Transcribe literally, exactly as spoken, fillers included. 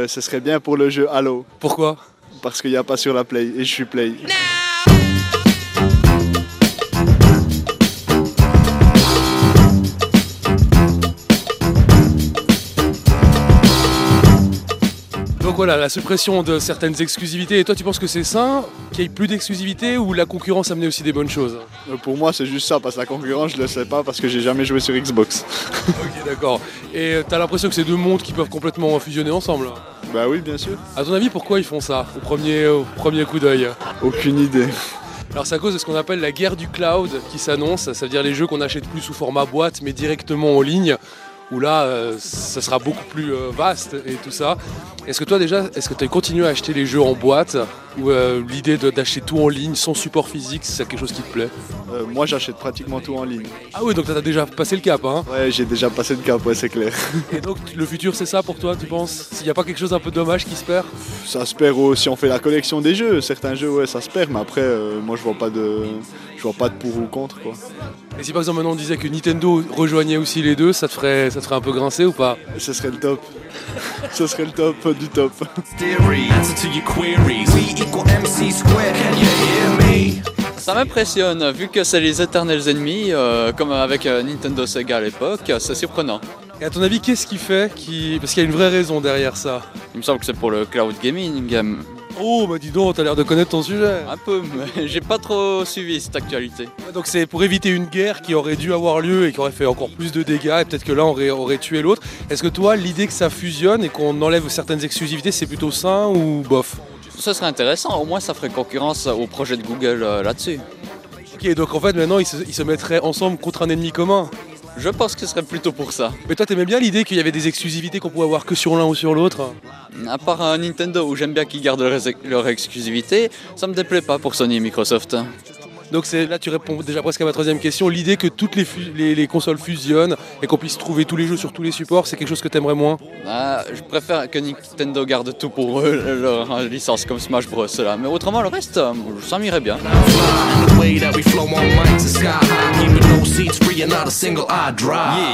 euh, ce serait bien pour le jeu Halo. Pourquoi? Parce qu'il n'y a pas sur la Play et je suis Play. Donc voilà, la suppression de certaines exclusivités. Et toi, tu penses que c'est sain, qu'il n'y ait plus d'exclusivité, ou la concurrence amenait aussi des bonnes choses? Euh, Pour moi, c'est juste ça, parce que la concurrence, je le sais pas, parce que j'ai jamais joué sur Xbox. Ok, d'accord. Et euh, t'as l'impression que c'est deux mondes qui peuvent complètement fusionner ensemble? Bah oui, bien sûr. À ton avis, pourquoi ils font ça, au premier, au premier coup d'œil? Aucune idée. Alors c'est à cause de ce qu'on appelle la guerre du cloud qui s'annonce, ça veut dire les jeux qu'on n'achète plus sous format boîte, mais directement en ligne, où là, euh, ça sera beaucoup plus euh, vaste et tout ça. Est-ce que toi déjà, est-ce que tu as continué à acheter les jeux en boîte, ou euh, l'idée de- d'acheter tout en ligne, sans support physique, c'est quelque chose qui te plaît? Euh, moi, j'achète pratiquement tout en ligne. Ah oui, donc tu as déjà passé le cap, hein? Ouais, j'ai déjà passé le cap, ouais, c'est clair. Et donc le futur c'est ça pour toi, tu penses? S'il n'y a pas quelque chose d'un peu dommage qui se perd? Ça se perd aussi, on fait la collection des jeux. Certains jeux, ouais, ça se perd, mais après, euh, moi, je vois pas de, je vois pas de pour ou contre, quoi. Et si par exemple maintenant on disait que Nintendo rejoignait aussi les deux, ça te ferait, ça te ferait un peu grincer ou pas? Ce serait le top. Ce serait le top du top. Theory, answer to your queries. We equal M C squared, can you hear me? Ça m'impressionne, vu que c'est les éternels ennemis, euh, comme avec euh, Nintendo Sega à l'époque, c'est surprenant. Et à ton avis, qu'est-ce qui fait qui... Parce qu'il y a une vraie raison derrière ça. Il me semble que c'est pour le cloud gaming, euh, Oh, bah dis donc, t'as l'air de connaître ton sujet. un peu, mais j'ai pas trop suivi cette actualité. Donc c'est pour éviter une guerre qui aurait dû avoir lieu et qui aurait fait encore plus de dégâts, et peut-être que l'un aurait, aurait tué l'autre. Est-ce que toi, l'idée que ça fusionne et qu'on enlève certaines exclusivités, c'est plutôt sain ou bof? Ce serait intéressant, au moins ça ferait concurrence au projet de Google euh, là-dessus. Ok, donc en fait maintenant ils se, ils se mettraient ensemble contre un ennemi commun. Je pense que ce serait plutôt pour ça. Mais toi t'aimais bien l'idée qu'il y avait des exclusivités qu'on pouvait avoir que sur l'un ou sur l'autre? À part euh, Nintendo, où j'aime bien qu'ils gardent leur, leur exclusivité, ça me déplaît pas pour Sony et Microsoft. Donc c'est, là tu réponds déjà presque à ma troisième question, l'idée que toutes les, fu- les, les consoles fusionnent et qu'on puisse trouver tous les jeux sur tous les supports, c'est quelque chose que t'aimerais moins? Ah, je préfère que Nintendo garde tout pour eux, leur euh, licence comme Smash Bros. Là. Mais autrement, le reste, euh, ça m'irait bien. Fly, and the way that we flow on mics is sky high. Keeping no seats free and not a single eye dry.